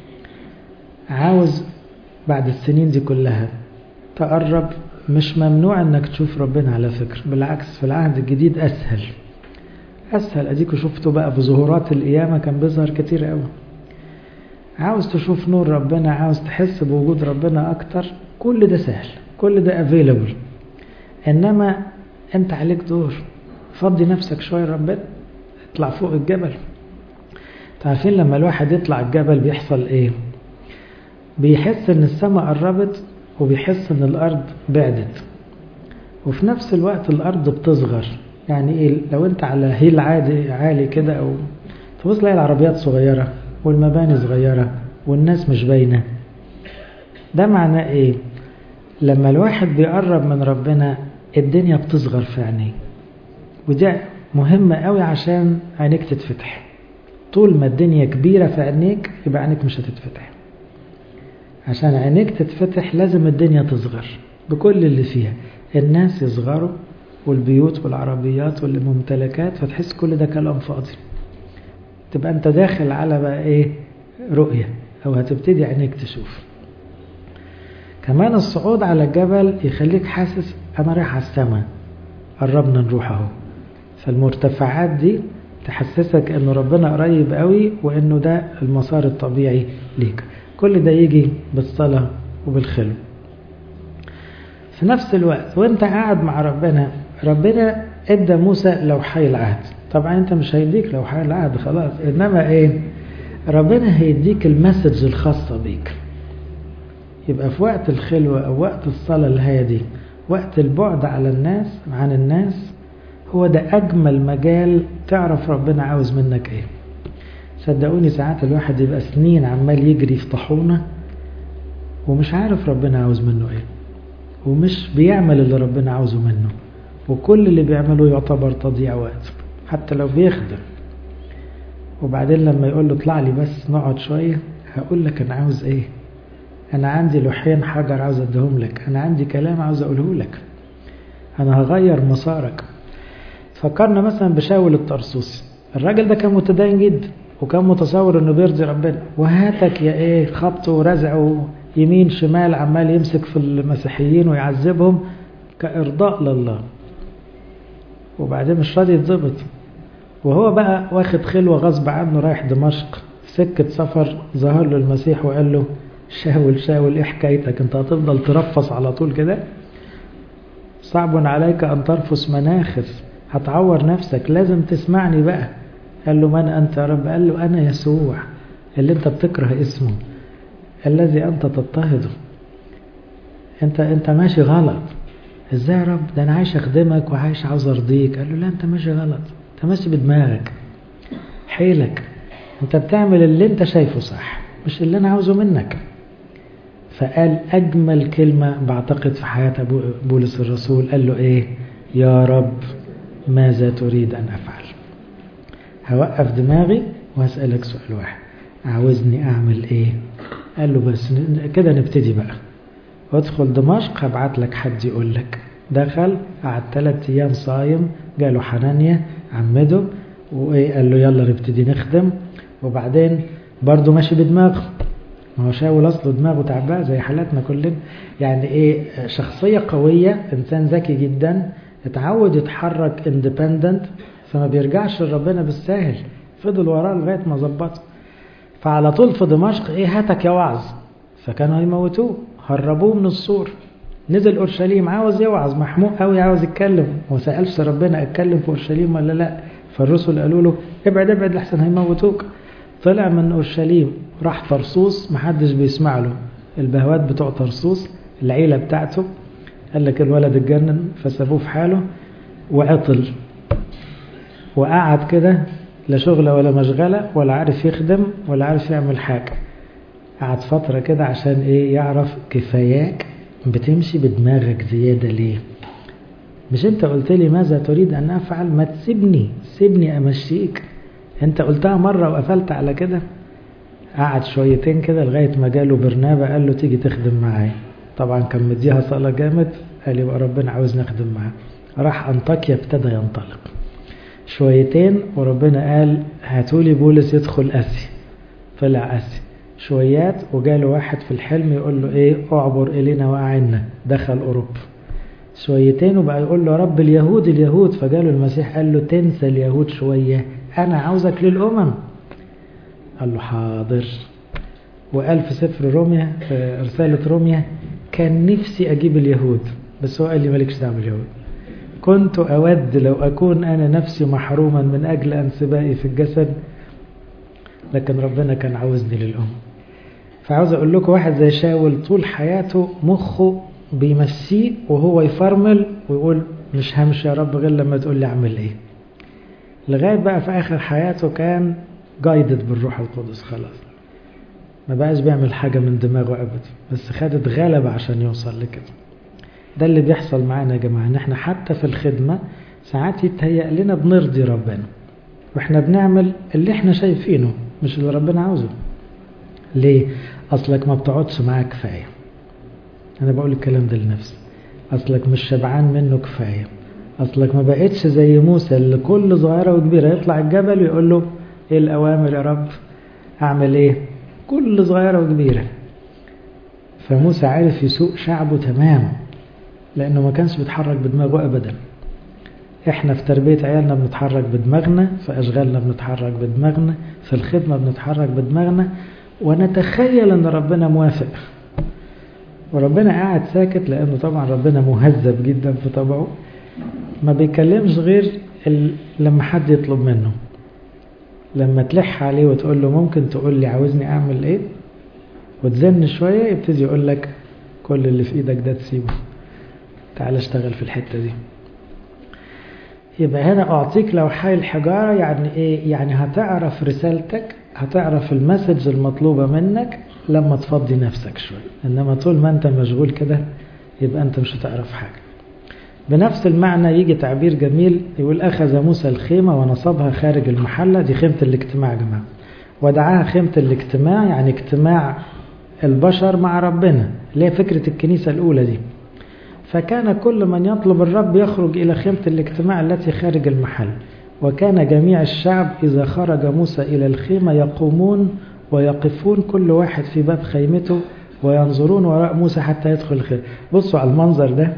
عاوز بعد السنين دي كلها تقرب، مش ممنوع أنك تشوف ربنا على فكرة، بالعكس في العهد الجديد أسهل أسهل. أديكوا شفتوا بقى في ظهورات القيامة كان بيظهر كتير قوي. عاوز تشوف نور ربنا، عاوز تحس بوجود ربنا أكتر، كل ده سهل، كل ده available. إنما أنت عليك دور، فضي نفسك شوية ربنا، اطلع فوق الجبل. تعرفين لما الواحد يطلع الجبل بيحصل إيه؟ بيحس إن السماء قربت وبيحس إن الأرض بعدت، وفي نفس الوقت الأرض بتصغر. يعني إيه؟ لو أنت على هيل عادي عالي كده أو تبص تلاقي العربيات صغيرة والمباني صغيرة والناس مش باينة. ده معناه إيه؟ لما الواحد بيقرب من ربنا الدنيا بتصغر في عينيه، وده مهمة قوي عشان عينيك تتفتح. طول ما الدنيا كبيرة في عينيك يبقى عينيك مش هتتفتح. عشان عينيك تتفتح لازم الدنيا تصغر بكل اللي فيها، الناس يصغروا والبيوت والعربيات والممتلكات، فتحس كل ده كلام فاضي. تبقى انت داخل على بقى ايه؟ رؤية، او هتبتدي عينيك تشوف. كمان الصعود على الجبل يخليك حاسس انا رايح على السماء، قربنا نروح اهو. فالمرتفعات دي تحسسك انه ربنا قريب قوي، وانه ده المسار الطبيعي ليك. كل ده يجي بالصلاة وبالخلو. في نفس الوقت وانت قاعد مع ربنا، ربنا ادى موسى لوحي العهد. طبعا انت مش هيديك لوحي العهد خلاص، انما ايه؟ ربنا هيديك المسج الخاصة بيك. يبقى في وقت الخلوة او وقت الصلاة اللي هي دي، وقت البعد على الناس عن الناس، هو ده اجمل مجال تعرف ربنا عاوز منك ايه. صدقوني ساعات الواحد يبقى سنين عمال يجري في طاحونة ومش عارف ربنا عاوز منه ايه، ومش بيعمل اللي ربنا عاوزه منه، وكل اللي بيعمله يعتبر تضييع وقت حتى لو بيخدم. وبعدين لما يقول له اطلع لي بس نقعد شوية، هقول لك انا عاوز ايه. انا عندي لوحين حجر عاوز اديهم لك، انا عندي كلام عاوز اقوله لك، انا هغير مسارك. فكرنا مثلا بشاول الطرسوسي، الراجل ده كان متدين جدا وكان متصور انه بيرضي ربنا، وهاتك يا ايه خبطه ورزعه يمين شمال، عمال يمسك في المسيحيين ويعذبهم كإرضاء لله، وبعدين مش راضي يتظبط. وهو بقى واخد خلوة غصب عنه رايح دمشق، سكة سفر ظهر له المسيح وقال له شاول شاول ايه حكايتك؟ انت هتفضل ترفص على طول كده؟ صعب عليك ان ترفص مناخس، هتعور نفسك، لازم تسمعني بقى. قال له من انت يا رب؟ قال له انا يسوع اللي انت بتكره اسمه، الذي انت تضطهده. انت انت ماشي غلط. ازاي يا رب؟ ده انا عايش اخدمك وعايش عاوز ارضيك. قال له لا، انت ماشي غلط، انت ماشي بدماغك حيلك. انت بتعمل اللي انت شايفه صح مش اللي انا عاوزه منك. فقال اجمل كلمة بعتقد في حياة بولس الرسول، قال له ايه؟ يا رب ماذا تريد ان افعل؟ هوقف دماغي وهسألك سؤال واحد، عاوزني اعمل ايه؟ قال له بس كده نبتدي بقى، وادخل دمشق هبعت لك حد يقول لك. دخل قعد ثلاث ايام صايم، جاله حنانيا عمده وايه قال له يلا نبتدي نخدم. وبعدين برضه ماشي بدماغه، ما هو شاول اصله دماغه تعبان زي حالاتنا كلنا. يعني ايه؟ شخصية قوية، انسان ذكي جدا، اتعود يتحرك اندبندنت، فما بيرجعش لربنا بالساهل، فضل وراه لغاية ما ظبطه. فعلى طول في دمشق ايه؟ هاتك يا وعظ. فكانوا هيموتوه، هربوه من السور، نزل اورشليم عاوز يوعظ، محموق قوي عاوز يتكلم، وما سالش ربنا اتكلم في اورشليم ولا لا. فالرسل قالوا له ابعد ابعد لحسن هيموتوك. طلع من اورشليم راح طرسوس، محدش بيسمع له، البهوات بتوع طرسوس العيله بتاعته، قال لك الولد اتجنن فسابوه في حاله وعطل، وقعد كده لا شغله ولا مشغله ولا عارف يخدم ولا عارف يعمل حاجه. قعد فتره كده عشان ايه؟ يعرف كفاياك بتمشي بدماغك زياده ليه؟ مش انت قلت لي ماذا تريد ان افعل؟ ما تسيبني، سيبني امشيك. انت قلتها مره وقفلت على كده. قعد شويتين كده لغايه ما جاله برنابا قال له تيجي تخدم معايا. طبعا كان مديها صلاه جامد، قال يبقى ربنا عاوز نخدم معاه. راح انطاكيا ابتدى ينطلق شويتين، وربنا قال هاتولي بولس يدخل اسيا. طلع اسيا شويات، وجاله واحد في الحلم يقول له ايه؟ اعبر الينا واعنا. دخل اوروبا شويتين وبقى يقول له رب اليهود اليهود. فجاله المسيح قال له تنسى اليهود شوية، انا عاوزك للامم. قال له حاضر. وقال في سفر روميا، في رسالة روميا، كان نفسي اجيب اليهود بس هو قال لي مالكش دعوه باليهود. كنت اود لو اكون انا نفسي محروما من اجل انسبائي في الجسد، لكن ربنا كان عاوزني للامم. فعاوز اقول لكم واحد زي شاول طول حياته مخه بيمشيه وهو يفرمل ويقول مش همشي يا رب غير لما تقول لي اعمل ايه. لغايه بقى في اخر حياته كان جايدد بالروح القدس، خلاص ما بقاش بيعمل حاجه من دماغه ابدا، بس خدت غلبه عشان يوصل لكده. ده اللي بيحصل معانا يا جماعه، ان احنا حتى في الخدمه ساعات يتهيأ لنا بنرضي ربنا واحنا بنعمل اللي احنا شايفينه مش اللي ربنا عاوزه. ليه؟ اصلك ما بتقعدش معاه كفايه. انا بقول الكلام ده لنفسي، اصلك مش شبعان منه كفايه، اصلك ما بقتش زي موسى اللي كل صغيره وكبيره يطلع الجبل ويقول له ايه الاوامر يا رب اعمل ايه، كل صغيره وكبيره. فموسى عارف يسوق شعبه تمام لانه ما كانش بيتحرك بدماغه ابدا. احنا في تربيه عيالنا بنتحرك بدماغنا، في اشغالنا بنتحرك بدماغنا، في الخدمه بنتحرك بدماغنا، ونتخيل ان ربنا موافق وربنا قاعد ساكت، لانه طبعا ربنا مهذب جدا في طبعه، ما بيكلمش غير لما حد يطلب منه. لما تلح عليه وتقول له ممكن تقول لي عاوزني اعمل ايه، وتزن شويه يبتدي يقول لك كل اللي في ايدك ده تسيبه، تعال اشتغل في الحته دي. يبقى هنا اعطيك لوحي الحجاره، يعني ايه؟ يعني هتعرف رسالتك، هتعرف المسج المطلوبه منك لما تفضي نفسك شويه، انما طول ما انت مشغول كده يبقى انت مش هتعرف حاجه. بنفس المعنى يجي تعبير جميل يقول اخذ موسى الخيمه ونصبها خارج المحله، دي خيمه الاجتماع يا جماعه، ودعاها خيمه الاجتماع، يعني اجتماع البشر مع ربنا، اللي هي فكره الكنيسه الاولى دي. فكان كل من يطلب الرب يخرج إلى خيمة الاجتماع التي خارج المحل، وكان جميع الشعب إذا خرج موسى إلى الخيمة يقومون ويقفون كل واحد في باب خيمته وينظرون وراء موسى حتى يدخل الخيمة. بصوا على المنظر ده،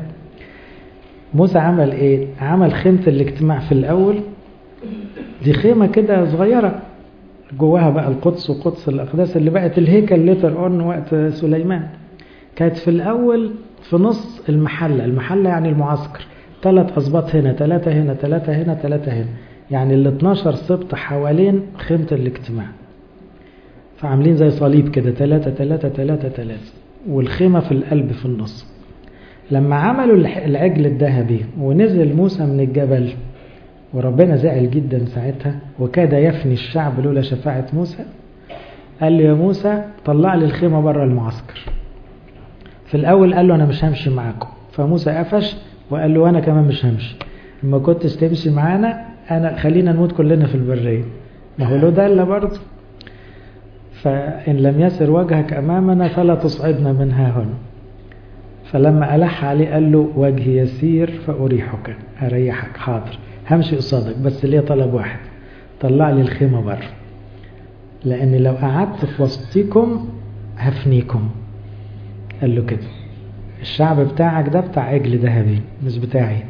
موسى عمل إيه؟ عمل خيمة الاجتماع في الأول، دي خيمة كده صغيرة جواها بقى القدس وقدس الأقداس اللي بقت الهيكل ليتر أون وقت سليمان. كانت في الأول في نص المحلة، المحلة يعني المعسكر، ثلاث أسباط هنا، ثلاثة هنا، ثلاثة هنا، ثلاثة هنا، يعني ال اتناشر سبط حوالين خيمة الاجتماع، فعاملين زي صليب كده، ثلاثة ثلاثة ثلاثة ثلاثة، والخيمة في القلب في النص. لما عملوا العجل الذهبي ونزل موسى من الجبل وربنا زعل جدا ساعتها وكاد يفني الشعب لولا شفاعة موسى. قال له يا موسى طلع لي الخيمة بره المعسكر. في الأول قال له أنا مش همشي معاكم، فموسى قفش وقال له أنا كمان مش همشي، لما كنتش تمشي معانا أنا خلينا نموت كلنا في البرية. ما هو له دالة برضه. فإن لم يسر وجهك أمامنا فلا تصعدنا منها هنا. فلما ألح عليه قال له وجهي يسير فأريحك، أريحك، حاضر همشي قصادك، بس ليه طلب واحد، طلع لي الخيمة بره، لأن لو قعدت في وسطكم هفنيكم. قال له كده الشعب بتاعك ده بتاع عجل ذهبي مش بتاعي،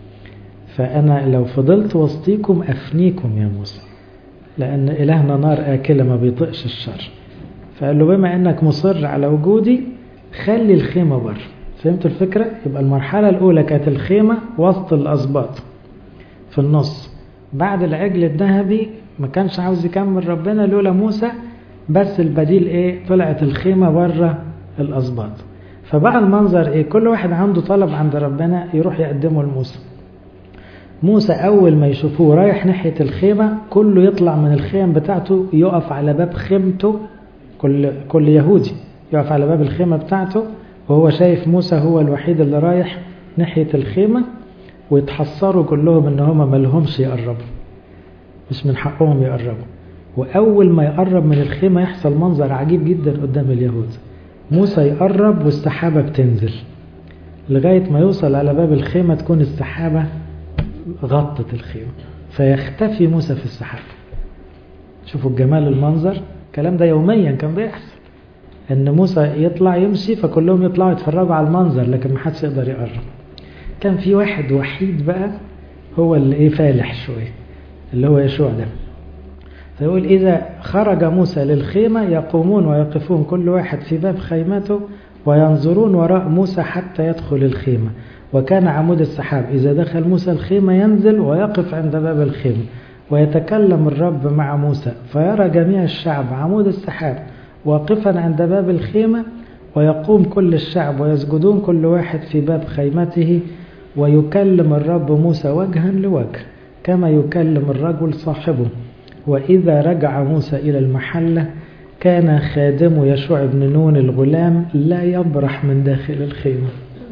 فأنا لو فضلت وسطيكم أفنيكم يا موسى، لأن إلهنا نار آكلة ما بيطقش الشر. فقال له بما أنك مصر على وجودي خلي الخيمة بره. فهمت الفكرة؟ يبقى المرحلة الأولى كانت الخيمة وسط الأسباط في النص. بعد العجل الذهبي ما كانش عاوز يكمل ربنا لولا موسى، بس البديل إيه؟ طلعت الخيمة بره الأسباط. فبقى المنظر إيه؟ كل واحد عنده طلب عند ربنا يروح يقدمه لموسى. موسى أول ما يشوفوه رايح ناحية الخيمة كله يطلع من الخيم بتاعته يقف على باب خيمته، كل, كل يهودي يقف على باب الخيمة بتاعته وهو شايف موسى هو الوحيد اللي رايح ناحية الخيمة، ويتحصروا كلهم ان هم ملهمش يقربوا، مش من حقهم يقربوا. وأول ما يقرب من الخيمة يحصل منظر عجيب جدا قدام اليهود، موسى يقرب والسحابة بتنزل لغاية ما يوصل على باب الخيمة تكون السحابة غطت الخيمة، فيختفي موسى في السحابة. شوفوا الجمال المنظر. الكلام ده يوميا كان بيحصل، ان موسى يطلع يمشي فكلهم يطلعوا يتفرجوا على المنظر لكن ما حدش يقدر يقرب. كان في واحد وحيد بقى هو اللي ايه فالح شوية، اللي هو يشوع ده. فيقول إذا خرج موسى للخيمة يقومون ويقفون كل واحد في باب خيمته وينظرون وراء موسى حتى يدخل الخيمة. وكان عمود السحاب إذا دخل موسى الخيمة ينزل ويقف عند باب الخيمة ويتكلم الرب مع موسى، فيرى جميع الشعب عمود السحاب واقفا عند باب الخيمة، ويقوم كل الشعب ويسجدون كل واحد في باب خيمته، ويكلم الرب موسى وجها لوجه كما يكلم الرجل صاحبه. وإذا رجع موسى إلى المحلة كان خادم يشوع بن نون الغلام لا يبرح من داخل الخيمة.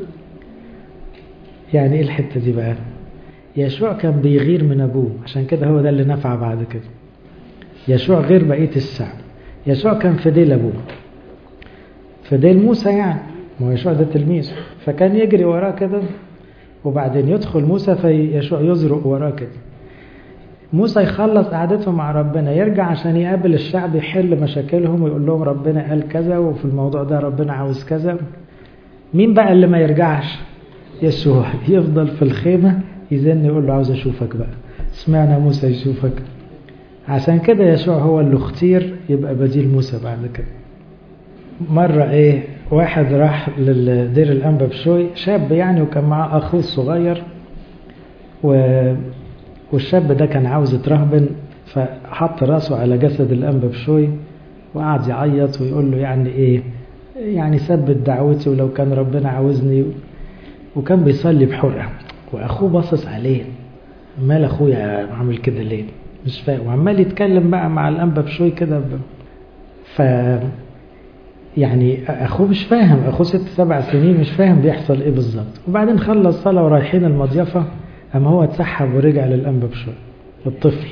يعني إيه الحتة دي بقى؟ يشوع كان بيغير من أبوه، عشان كده هو ده اللي نفع بعد كده. يشوع غير بقية الشعب. يشوع كان في ديل أبوه، في ديل موسى يعني، ما يشوع ده تلميذ، فكان يجري وراه كده وبعدين يدخل موسى فيشوع يزرق وراه كده. موسى يخلص قعدته مع ربنا يرجع عشان يقابل الشعب يحل مشاكلهم ويقول لهم ربنا قال كذا وفي الموضوع ده ربنا عاوز كذا. مين بقى اللي ما يرجعش؟ يشوع يفضل في الخيمة يزن يقول له عاوز أشوفك بقى. سمعنا موسى يشوفك. عشان كده يشوع هو اللي اختير يبقى بديل موسى بعد كده. مرة ايه واحد راح للدير الأنبا بشوي، شاب يعني، وكان معاه أخوه الصغير، و والشاب ده كان عاوز يترهبن، فحط راسه على جسد الأنبا بشوي وقعد يعيط ويقول له يعني ايه، يعني ثبت دعوتي ولو كان ربنا عاوزني. وكان بيصلي بحرقة، واخوه باصص عليه، مال اخويا عامل كده ليه مش فاهم، وعمال يتكلم بقى مع الأنبا بشوي كده ب... ف يعني اخوه مش فاهم، اخوه ست سبع سنين مش فاهم بيحصل ايه بالظبط. وبعدين خلص صلاة ورايحين المضيفة، اما هو اتسحب ورجع للأنبا بشوي الطفل.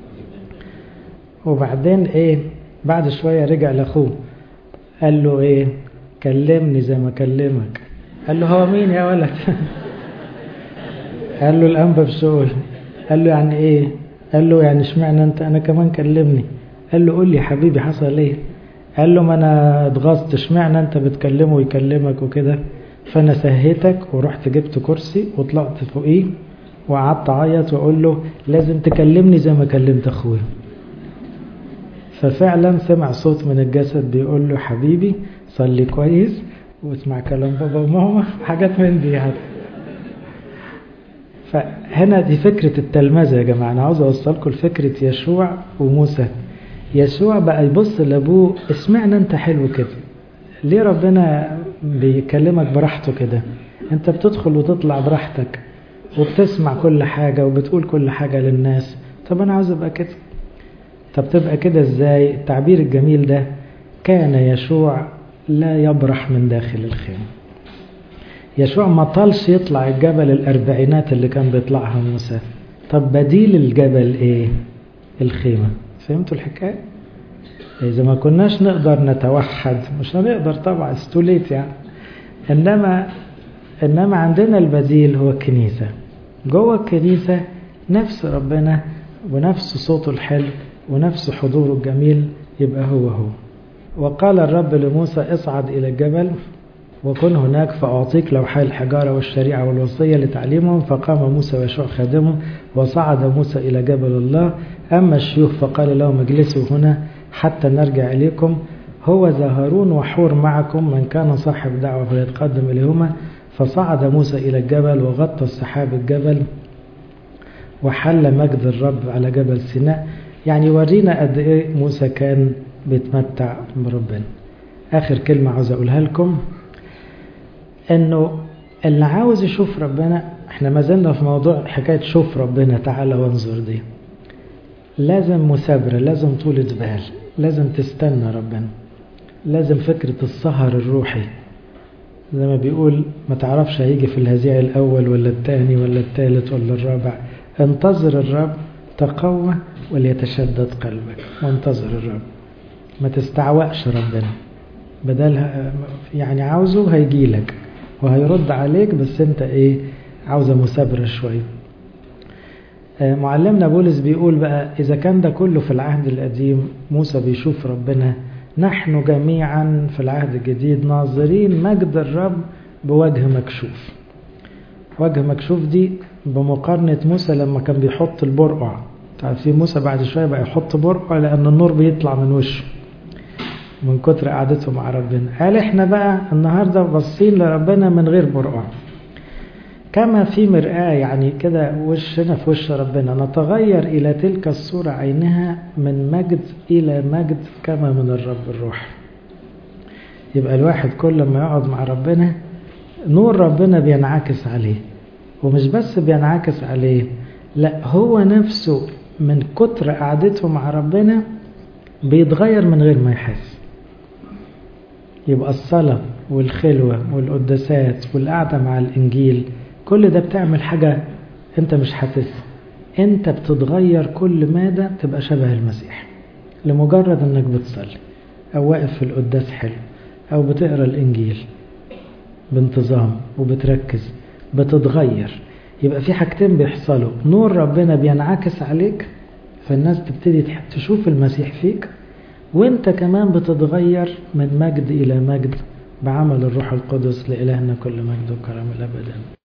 وبعدين ايه بعد شوية رجع لاخوه قال له ايه كلمني زي ما كلمك. قال له هو مين يا ولد؟ قال له الأنبا بشوي. قال له يعني ايه؟ قال له يعني اشمعنى انت؟ انا كمان كلمني. قال له قول لي حبيبي حصل ايه؟ قال له ما انا اتغصت، اشمعنى انت بتكلمه ويكلمك وكده؟ فانا سهيتك ورحت جبت كرسي وطلعت فوقيه وقعدت اعيط واقول له لازم تكلمني زي ما كلمت اخويا. ففعلا سمع صوت من الجسد بيقول له حبيبي صلي كويس واسمع كلام بابا وماما، حاجات من دي يعني. فهنا دي فكرة التلمذة يا جماعة. أنا عاوز أوصلكم لفكرة يشوع وموسى. يشوع بقى يبص لأبوه، اسمعنا أنت حلو كده، ليه ربنا بيكلمك براحته كده؟ أنت بتدخل وتطلع براحتك، وبتسمع كل حاجة وبتقول كل حاجة للناس. طب أنا عاوز أبقى كده. طب تبقى كده إزاي؟ التعبير الجميل ده: كان يشوع لا يبرح من داخل الخيمة. يشوع ما طالش يطلع الجبل الأربعينات اللي كان بيطلعها موسى. طب بديل الجبل إيه؟ الخيمة. فهمتوا الحكاية؟ إذا ما كناش نقدر نتوحد مش هنقدر طبعا، استوليت يعني. إنما إنما عندنا البديل هو الكنيسة. جوه الكنيسة نفس ربنا ونفس صوته الحلو ونفس حضوره الجميل يبقى هو هو. وقال الرب لموسى: اصعد إلى الجبل وكن هناك فأعطيك لوحي الحجارة والشريعة والوصية لتعليمهم. فقام موسى ويشوع خادمه وصعد موسى إلى جبل الله. أما الشيوخ فقال لهم: اجلسوا هنا حتى نرجع إليكم. هو هارون وحور معكم، من كان صاحب دعوة فليتقدم إليهما. فصعد موسى إلى الجبل وغطى السحاب الجبل وحل مجد الرب على جبل سيناء. يعني ورينا قد إيه موسى كان بيتمتع بربنا. آخر كلمة عاوز أقولها لكم، إنه اللي عاوز يشوف ربنا، إحنا ما زلنا في موضوع حكاية شوف ربنا تعالى وانظر دي، لازم مثابرة، لازم طولة بال، لازم تستنى ربنا، لازم فكرة السهر الروحي. زي ما بيقول ما تعرفش هيجي في الهزيع الأول ولا الثاني ولا الثالث ولا الرابع. انتظر الرب، تقوى وليتشدد قلبك، وانتظر الرب. ما تستعوقش ربنا، بدل يعني عاوزه هيجي لك وهيرد عليك، بس انت ايه؟ عاوزة مثابرة شوية. معلمنا بولس بيقول بقى: إذا كان ده كله في العهد القديم موسى بيشوف ربنا، نحن جميعا في العهد الجديد ناظرين مجد الرب بوجه مكشوف. وجه مكشوف دي بمقارنة موسى لما كان بيحط البرقع. تعرفين موسى بعد شوية بقى يحط برقع لأن النور بيطلع من وشه من كتر قعدته مع ربنا. قال احنا بقى النهاردة باصين لربنا من غير برقع، كما في مرآة، يعني كده وشنا في وش ربنا، نتغير إلى تلك الصورة عينها من مجد إلى مجد كما من الرب الروح. يبقى الواحد كل ما يقعد مع ربنا نور ربنا بينعكس عليه، ومش بس بينعكس عليه، لا هو نفسه من كتر قعدته مع ربنا بيتغير من غير ما يحس. يبقى الصلاة والخلوة والقداسات والقعدة مع الإنجيل كل ده بتعمل حاجة انت مش حاسسها. انت بتتغير كل مادة تبقى شبه المسيح لمجرد انك بتصلي او واقف في القداس حلو او بتقرأ الإنجيل بانتظام وبتركز، بتتغير. يبقى في حاجتين بيحصلوا: نور ربنا بينعكس عليك فالناس تبتدي تشوف المسيح فيك، وانت كمان بتتغير من مجد إلى مجد بعمل الروح القدس. لإلهنا كل مجد وكرم الأبد.